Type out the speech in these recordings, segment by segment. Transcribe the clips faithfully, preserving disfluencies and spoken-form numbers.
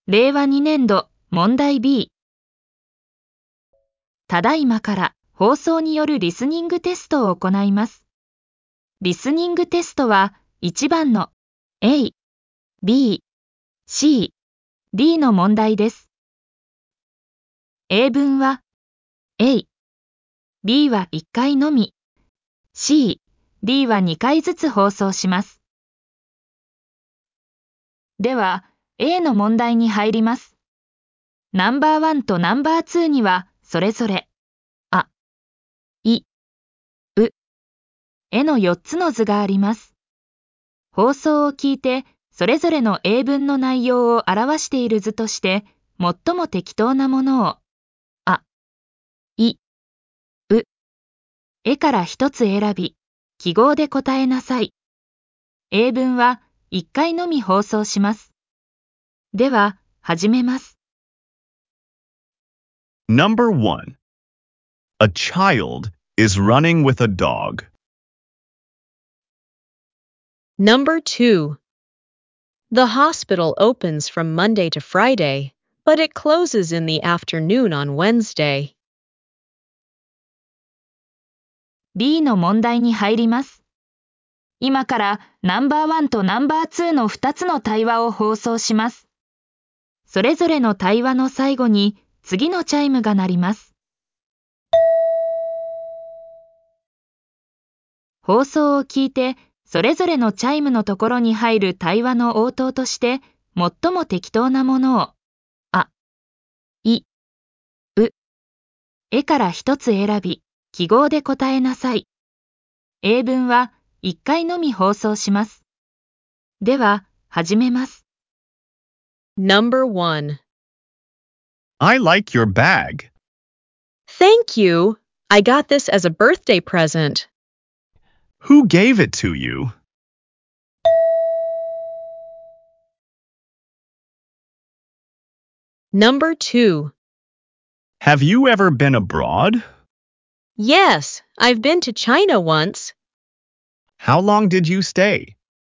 れいわにねんど問題 B。ただいまから放送によるリスニングテストを行います。リスニングテストはいちばんの A、B、C、D の問題です。英文は A、B はいっかいのみ、C、D はにかいずつ放送します。では、A の問題に入ります。ナンバーワンとナンバーツーには、それぞれ、あ、い、う、えのよっつの図があります。放送を聞いて、それぞれの英文の内容を表している図として、最も適当なものを、あ、い、う、えから一つ選び、記号で答えなさい。英文はいっかいのみ放送します。では、始めます。 Number one. A child is running with a dog. Number two. The hospital opens from Monday to Friday, but it closes in the afternoon on Wednesday. B の問題に入ります。今からナンバーワンとナンバーツーのふたつの対話を放送します。それぞれの対話の最後に次のチャイムが鳴ります。放送を聞いて、それぞれのチャイムのところに入る対話の応答として、最も適当なものを、あ、い、う、えから一つ選び、記号で答えなさい。英文はいっかいのみ放送します。では、始めます。 Number one. I like your bag. Thank you. I got this as a birthday present. Who gave it to you? Number two. Have you ever been abroad? Yes, I've been to China once. How long did you stay?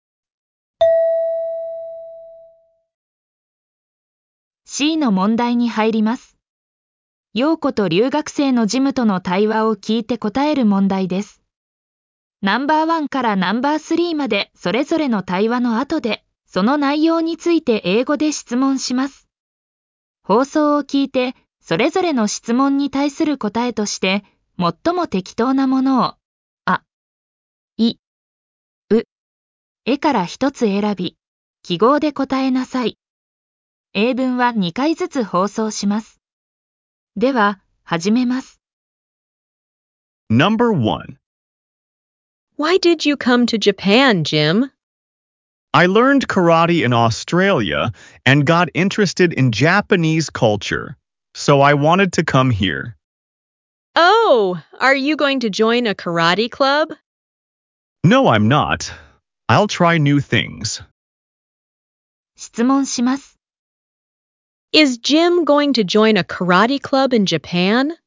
C の問題に入ります。陽子と留学生のジムとの対話を聞いて答える問題です。ナンバーワンからナンバースリーまでそれぞれの対話の後で、その内容について英語で質問します。放送を聞いて、それぞれの質問に対する答えとして、最も適当なものを、あ、い、う、えから一つ選び、記号で答えなさい。英文はにかいずつ放送します。では、始めます。 Number one. Why did you come to Japan, Jim? I learned karate in Australia and got interested in Japanese culture, so I wanted to come here. Oh, are you going to join a karate club? No, I'm not. I'll try new things. 質問します。 Is Jim going to join a karate club in Japan?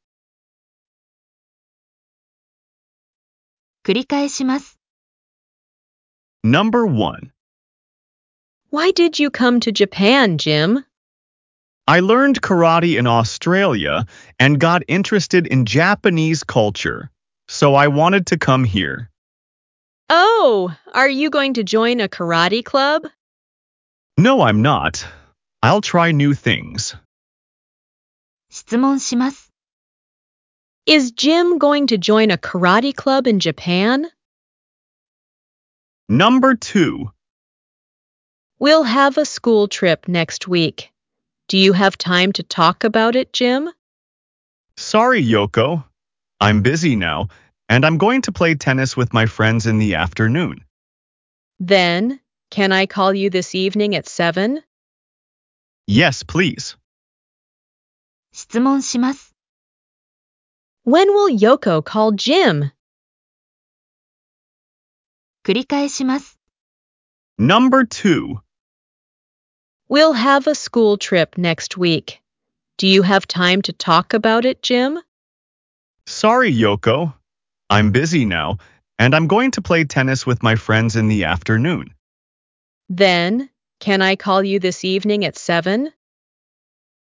繰り返します。 Number one. Why did you come to Japan, Jim? I learned karate in Australia and got interested in Japanese culture, so I wanted to come here. Oh, are you going to join a karate club? No, I'm not. I'll try new things. 質問します。 Is Jim going to join a karate club in Japan? Number two. We'll have a school trip next week. Do you have time to talk about it, Jim? Sorry, Yoko. I'm busy now, and I'm going to play tennis with my friends in the afternoon. Then, can I call you this evening at seven? Yes, please. 質問します。 When will Yoko call Jim? 繰り返します。 Number two. We'll have a school trip next week. Do you have time to talk about it, Jim? Sorry, Yoko. I'm busy now, and I'm going to play tennis with my friends in the afternoon. Then, can I call you this evening at seven?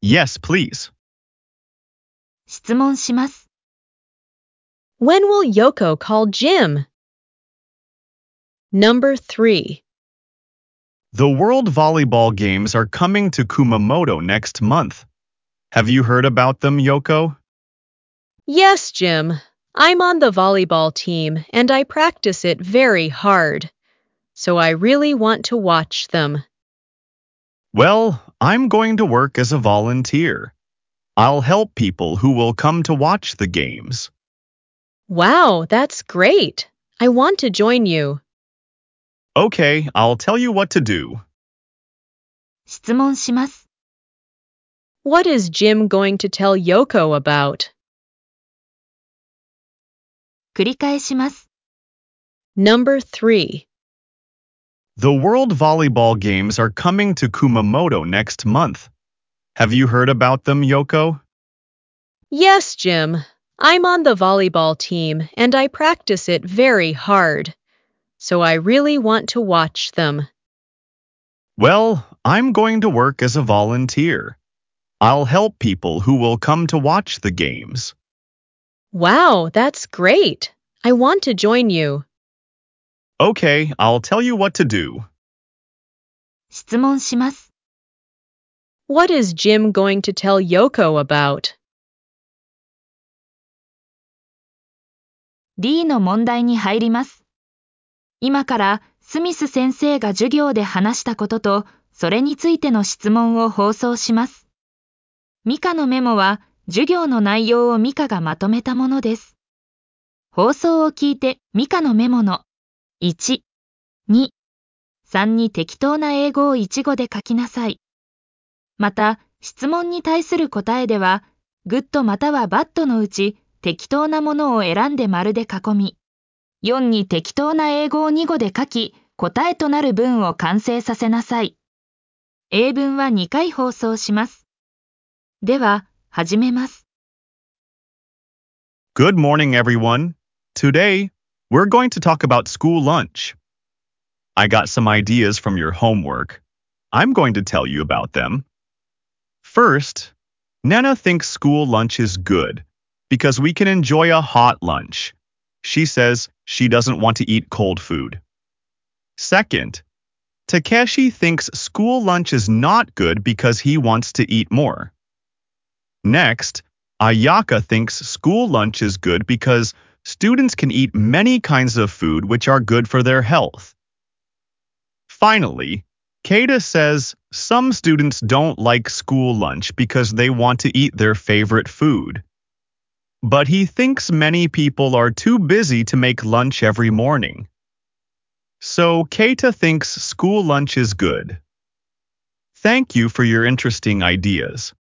Yes, please. 質問します。 When will Yoko call Jim? Number three. The World Volleyball Games are coming to Kumamoto next month. Have you heard about them, Yoko? Yes, Jim. I'm on the volleyball team and I practice it very hard. So I really want to watch them. Well, I'm going to work as a volunteer. I'll help people who will come to watch the games. Wow, that's great. I want to join you. Okay, I'll tell you what to do. 質問します。 What is Jim going to tell Yoko about? 繰り返します。 Number three. The World Volleyball Games are coming to Kumamoto next month. Have you heard about them, Yoko? Yes, Jim. I'm on the volleyball team and I practice it very hard. So I really want to watch them. Well, I'm going to work as a volunteer. I'll help people who will come to watch the games. Wow, that's great. I want to join you. Okay, I'll tell you what to do. 質問します。 What is Jim going to tell Yoko about? D の問題に入ります。今からスミス先生が授業で話したことと、それについての質問を放送します。ミカのメモは授業の内容をミカがまとめたものです。放送を聞いてミカのメモのいち、に、さんに適当な英語をいち語で書きなさい。また、質問に対する答えでは、グッドまたはバッドのうち適当なものを選んで丸で囲み、よんに適当な英語をに語で書き、答えとなる文を完成させなさい。英文はにかい放送します。では、始めます。 Good morning, everyone. Today, we're going to talk about school lunch. I got some ideas from your homework. I'm going to tell you about them. First, Nana thinks school lunch is good because we can enjoy a hot lunch. She says she doesn't want to eat cold food. Second, Takeshi thinks school lunch is not good because he wants to eat more. Next, Ayaka thinks school lunch is good because students can eat many kinds of food which are good for their health. Finally, Keita says some students don't like school lunch because they want to eat their favorite food. But he thinks many people are too busy to make lunch every morning. So Keita thinks school lunch is good. Thank you for your interesting ideas.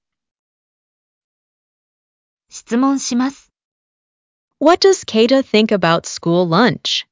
質問します。 What does Keita think about school lunch?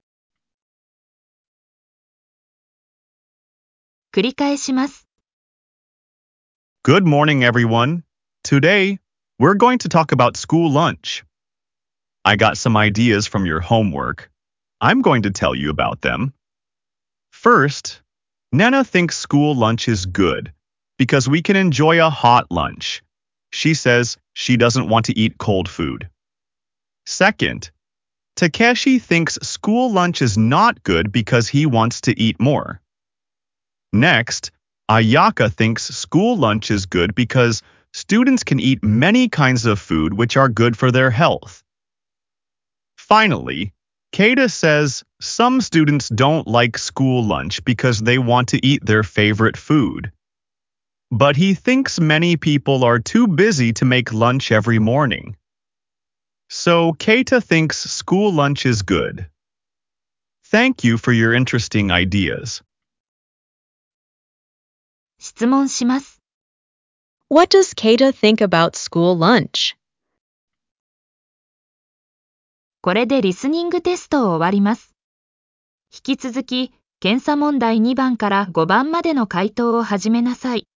繰り返します。 Good morning, everyone. Today, we're going to talk about school lunch. I got some ideas from your homework. I'm going to tell you about them. First, Nana thinks school lunch is good because we can enjoy a hot lunch. She says she doesn't want to eat cold food. Second, Takeshi thinks school lunch is not good because he wants to eat more. Next, Ayaka thinks school lunch is good because students can eat many kinds of food which are good for their health. Finally, Keita says some students don't like school lunch because they want to eat their favorite food. But he thinks many people are too busy to make lunch every morning. So Keita thinks school lunch is good. Thank you for your interesting ideas. 質問します。 What does Keita think about school lunch? これでリスニングテストを終わります。引き続き、検査問題にばんからごばんまでの回答を始めなさい。